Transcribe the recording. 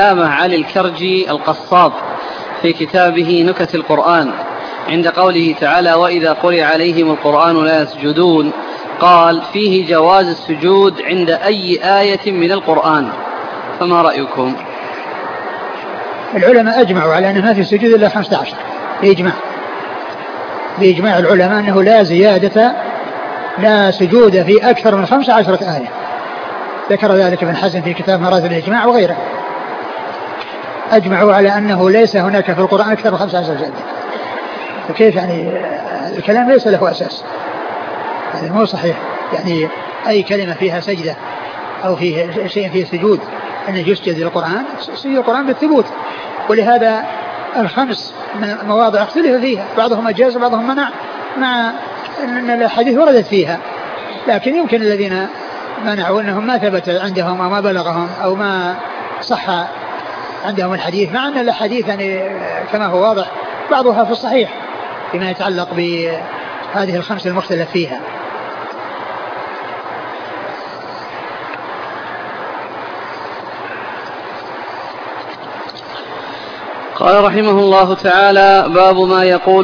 علي الكرجي القصاب في كتابه نكت القرآن عند قوله تعالى وإذا قرئ عليهم القرآن لا يسجدون، قال فيه جواز السجود عند أي آية من القرآن، فما رأيكم؟ العلماء أجمعوا على أن ما في سجود إلا 15 بإجماع العلماء أنه لا زيادة لا سجود في أكثر من 15 آية. ذكر ذلك ابن حزم في كتاب مراتب الإجماع وغيره. أجمعوا على أنه ليس هناك في القرآن أكثر من 15 جلدة. فكيف يعني الكلام ليس له أساس، هذا مو صحيح. يعني أي كلمة فيها سجدة أو فيه شيء فيه سجود أن يسجد للقرآن، سجد القرآن بالثبوت. ولهذا الخمس مواضع اختلف فيها، بعضهم أجاز وبعضهم منع، مع أن الحديث وردت فيها. لكن يمكن الذين منعوا أنهم ما ثبت عندهم أو ما بلغهم أو ما صح عندهم الحديث، مع أن الحديث يعني كما هو واضح بعضها في الصحيح فيما يتعلق بهذه الخمس المختلف فيها. قال رحمه الله تعالى: باب ما يقول